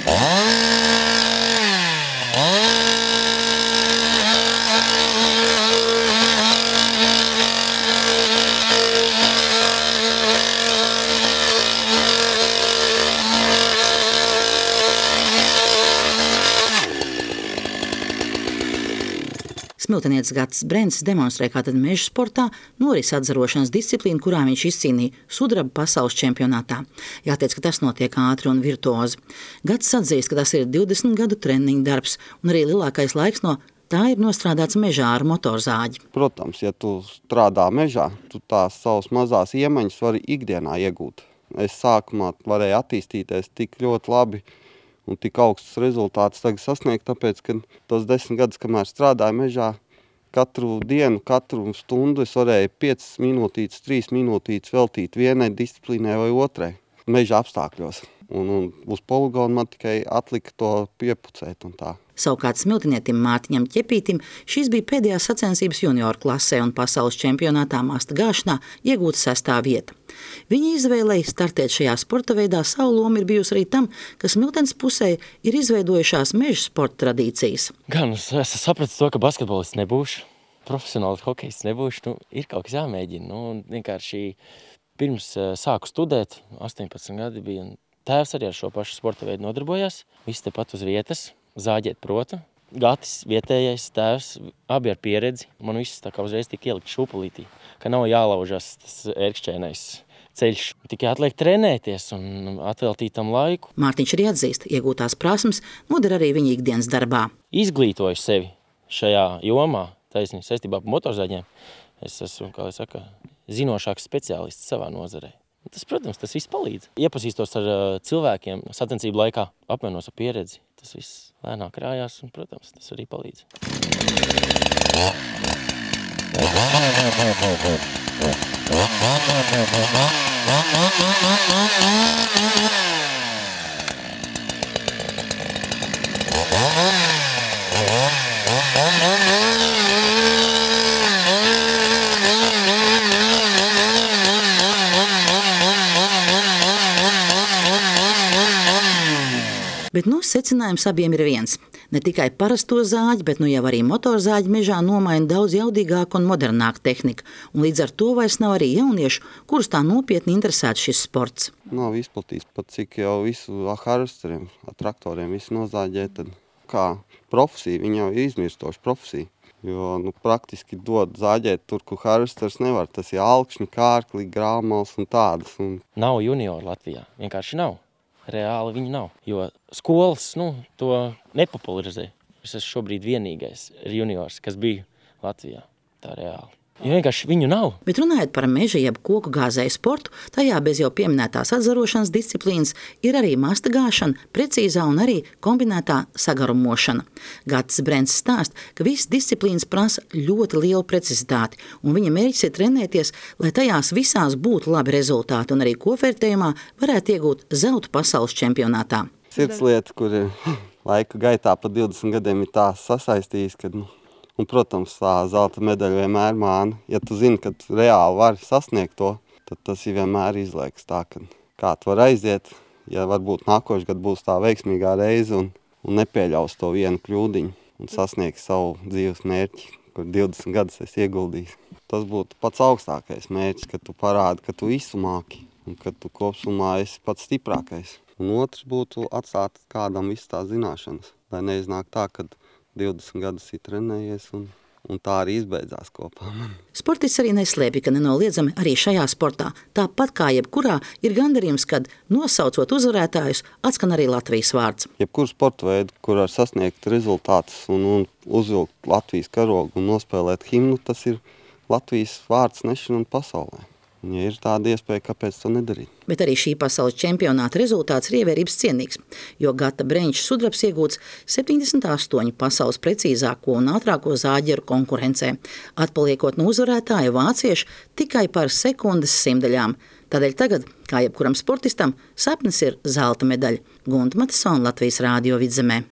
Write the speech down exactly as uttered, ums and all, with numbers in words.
Smiltenietis Gatis Brencis demonstrē, kā tad meža sportā noris atzarošanas disciplīnu, kurā viņš izcīnīja sudraba pasaules čempionātā. Jāteic, ka tas notiek ātri un virtuozi. Gatis atzīst, ka tas ir divdesmit gadu treniņu darbs, un arī lielākais laiks no tā ir nostrādāts mežā ar motorzāģi. Protams, ja tu strādā mežā, tu tās savas mazās iemaņas vari ikdienā iegūt. Es sākumā varēju attīstīties tik ļoti labi un tik augstus rezultātus tagad sasniegt, tāpēc, ka tos desmit gadus, kamēr strādāju mežā, katru dienu, katru stundu es varēju piecas minūtītes, trīs minūtītes veltīt vienai disciplīnai vai otrai meža apstākļos. Un, un uz poligonu man tikai atlika to piepucēt un tā. Savukārt smiltinietim Mārtiņam Ķepītim šīs bija pēdējās sacensības junioru klasē un pasaules čempionātā masta gāšanā iegūta sestā vieta. Viņa izvēlēja startēt šajā sporta veidā, savu lomu ir bijusi arī tam, ka Smiltenes pusē ir izveidojušās meža sporta tradīcijas. Gan es esmu sapratis to, ka basketbolists nebūšu, profesionāls hokejists nebūšu, nu, ir kaut kas jāmēģina. Nu, vienkārši pirms sāku studēt, astoņpadsmit gadi bija, un tēvs arī ar šo pašu sporta veidu nodarbojās, viss tepat uz vietas. Zāģēt protu. Gatis, vietējais tēvs, abi ar pieredzi. Man viss tā kā uzreiz tika ielikt šūpulītī, ka nav jālaužas tas ērkšķēnais ceļš. Tikai atliek trenēties un atveltīt tam laiku. Mārtiņš arī atzīst, iegūtās prasmes noder arī viņa ikdienas darbā. Izglītoju sevi šajā jomā, taisnī saistībā par motorzāģiem. Es esmu, kā lai saka, zinošāks speciālists savā nozarē. Tas, protams, tas viss palīdz. Iepazīstos ar cilvēkiem sacensību laikā, apmainos ar pieredzi. Tas viss lēnāk krājās un, protams, tas arī palīdz. Bet nu, secinājums abiem ir viens. Ne tikai parasto zāģi, bet nu jau arī motorzāģi mežā nomaina daudz jaudīgāku un modernāku tehniku. Un līdz ar to vairs nav arī jauniešu, kurus tā nopietni interesētu šis sports. Nav izplatīts pat cik jau visu harvesteriem, traktoriem visu nozāģē, tad kā profesija, viņa jau ir izmirstoša profesija. Jo nu, praktiski dod zāģēt tur, kur harvesters nevar. Tas ir alkšņi, kārkli, grāmals un tādas. Un... Nav junioru Latvijā, vienkārši nav. Reāli viņi nav, jo skolas nu, to nepopularizē. Es esmu šobrīd vienīgais juniors, kas bija Latvijā, tā reāli. Jo vienkārši viņu nav. Bet runājot par meža jeb koku gāzēju sportu, tajā bez jau pieminētās atzarošanas disciplīnas ir arī masta gāšana, precīzā un arī kombinētā sagarumošana. Gatis Brencis stāst, ka visas disciplīnas prasa ļoti lielu precizitāti, un viņa mērķis ir trenēties, lai tajās visās būtu labi rezultāti un arī kopvērtējumā varētu iegūt zeltu pasaules čempionātā. Sirdslieta, kur ir laika gaitā pa divdesmit gadiem ir tā sasaistījis, kad... Nu... Un, protams, tā zelta medaļa vienmēr māna. Ja tu zini, ka tu reāli vari sasniegt to, tad tas ir vienmēr izliekas tā, ka kā tu var aiziet, ja varbūt nākošais gadu būs tā veiksmīgā reize un, un nepieļaus to vienu kļūdiņu un sasniegs savu dzīves mērķi, kur divdesmit gadus esi ieguldījis. Tas būtu pats augstākais mērķis, ka tu parādi, ka tu visu māki un ka tu kopsumā esi pats stiprākais. Un otrs būtu atstāt kādam visu tās zināšanas, lai neiznāk tā, ka divdesmit gadus ir trenējies un, un tā arī izbeidzās kopā. Sportists arī neslēpj, ka nenoliedzami arī šajā sportā, tāpat kā jebkurā, ir gandarījums, kad nosaucot uzvarētājus, atskan arī Latvijas vārds. Jebkuru sporta veidu, kur var sasniegt rezultātus un, un uzvilkt Latvijas karogu un nospēlēt himnu, tas ir Latvijas vārds nešana pasaulē. Ja ir tāda iespēja, kāpēc to nedarīt. Bet arī šī pasaules čempionāta rezultāts ir ievērības cienīgs, jo Gata Brenča sudrabs iegūts septiņdesmit astoņu pasaules precīzāko un ātrāko zāģeru konkurencē, atpaliekot no uzvarētāja vācieši tikai par sekundes simtaļām. Tādēļ tagad, kā jebkuram sportistam, sapnis ir zelta medaļa. Gunta Matisona, Latvijas Rādio Vidzemē.